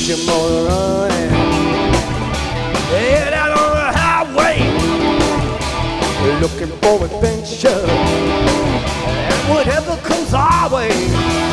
your motor running. Head out on the highway, looking for adventure, and whatever comes our way.